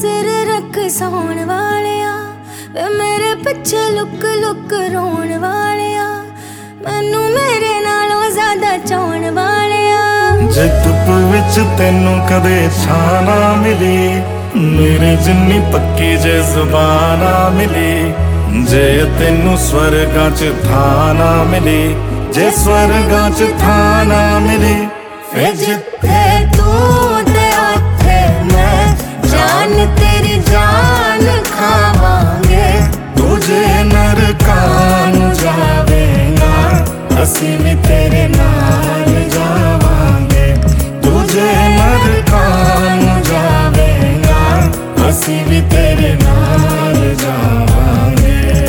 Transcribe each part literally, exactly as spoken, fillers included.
सिर रख सौण वालिया वे मेरे पिछे लुक लुक रोण वालिया मैनू मेरे नालों ज्यादा चाहण वालिया। जे धुप विच तैनू कदे छां ना मिली मेरे जिन्नी पक्की जे जुबान ना मिली जे तैनू स्वर्गां च थां ना मिली जे स्वर्गां च थां ना मिली फिर जिथे तू ते उत्थे मैं जान तेरी जान खावांगे। तुझे नरकां नू जावेगा असीं भी तेरे नाल जावांगे तुझे नरकां नू जावेगा असीं भी तेरे नाल जावांगे।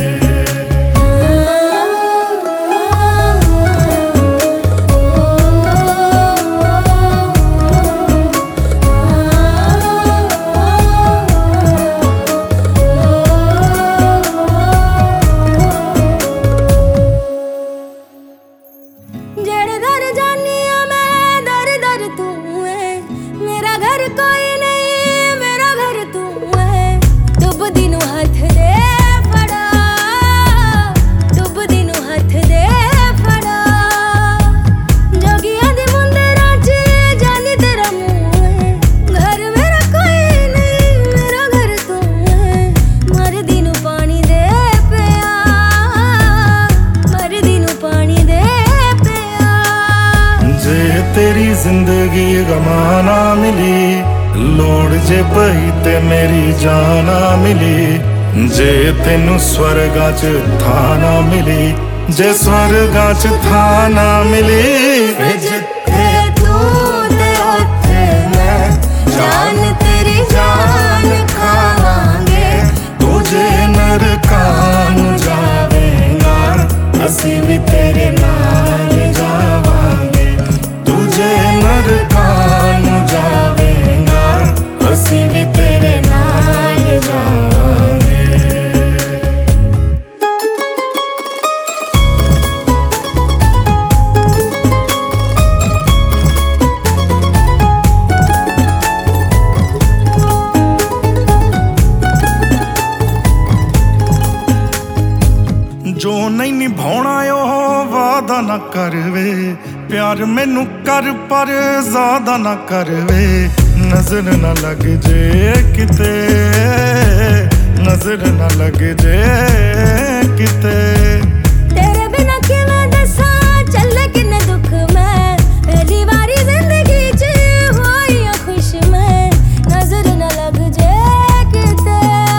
जेड़े दर जानी आ मैं दर दर तू है मेरा घर कोई नहीं मेरा घर तू है। डुबदी नू हथ दे फड़ा डुबदी नू हथ दे फड़ा जोगियां दी मुंदरा च जानी तेरा मुंह है। घर मेरा कोई नहीं मेरा घर तू है मरदी नू पानी दे पिया मरदी नू पानी दे जे तेरी जिंदगी गमां ना मिली लोड़ जे पई ते मेरी जान ना मिली जे तैनू स्वर्गां च थां ना मिली जे स्वर्गां च थां ना मिली फिर जिथे तू ते उत्थे मैं जान तेरी जान खावांगे। तुझे नरकां नू जावेगा असीं भी तेरे नाल जावांगे तुझे नरकां नू जावेगा असीं भी तेरे नाल जावांगे। जो नहीं निभाउणा ओह वादा ना करवे प्यार मैनू कर पर ज्यादा ना करवे नजर ना लग जे किते नजर ना लग जे किते। तेरे बिना किवें दसां चले किन्ने दुख मैं पहली बारी जिंदगी च होई आ खुश मैं नजर ना लग जे किते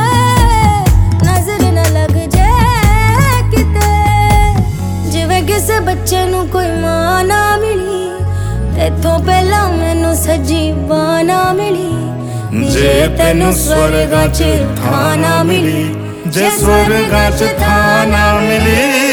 नजर ना लग जे किते। जिवें किसे बच्चे नू कोई मां ना मिली तेथों पहला मैनू सजी बां ना मिली जे तैनू स्वर्गां च थां ना मिली जे स्वर्गां च थां ना मिली